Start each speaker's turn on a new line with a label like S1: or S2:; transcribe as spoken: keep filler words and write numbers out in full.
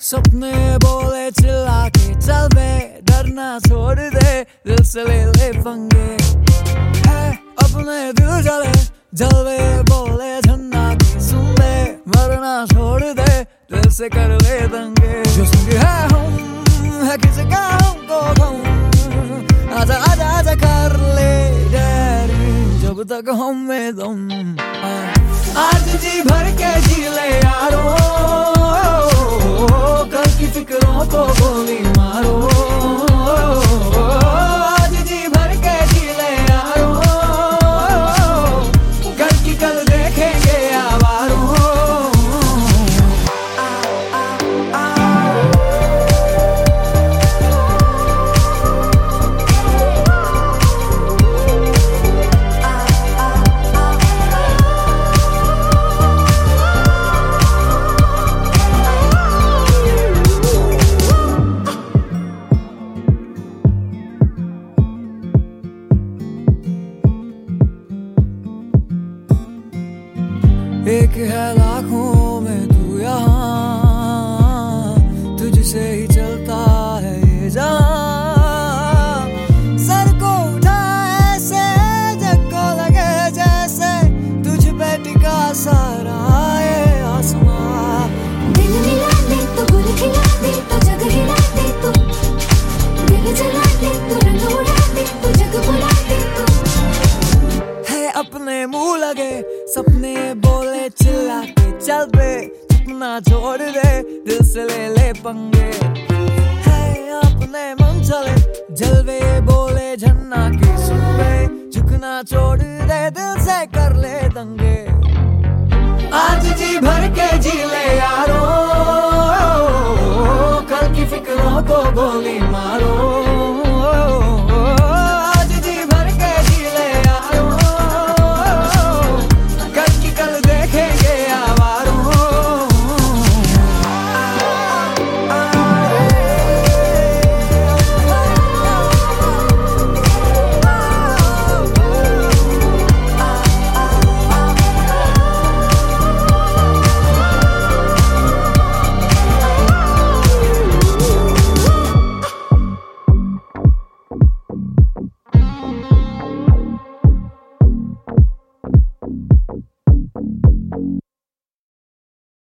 S1: सपने बोले चिल्ला के चल बे, डरना छोड़ दे, दिल से ले ले पंगे। है अपने दिल जले जलवे बोले झन्ना के सुन ले, मरना छोड़ दे, दिल से कर ले दंगे। जो संग है हम है किसी का हमको गम, आजा आजा आजा कर ले डैरी जब तक हम में दम। आज जी भर के जी ले यारो, कल की फिक्रों को गोली मारो। आज जी भर के जी ले यारो, कल की कल देखेंगे आवारो। एक है लाखों में तू यहाँ, तुझसे ही चलता है ये जहाँ। सर को उठा ऐसे जग को लगे जैसे तुझ पे टिका सारा ये आसमां।
S2: दिल मिला दे तो गुल खिला दे तो जग हिला दे तो, दिल जला दे तो रंग उड़ा दे तो जग बुला दे तो।
S1: है अपने मुंह लगे सपने बोले चिल्ला के चल बे, सपना छोड़ दे, दिल से ले ले पंगे। है अपने मन चले जलवे बोले झन्ना के सुन बे, झुकना छोड़ दे, दिल से कर ले दंगे। आज जी भर के जी ले यारो, कल की फिक्रों को गोली मारो।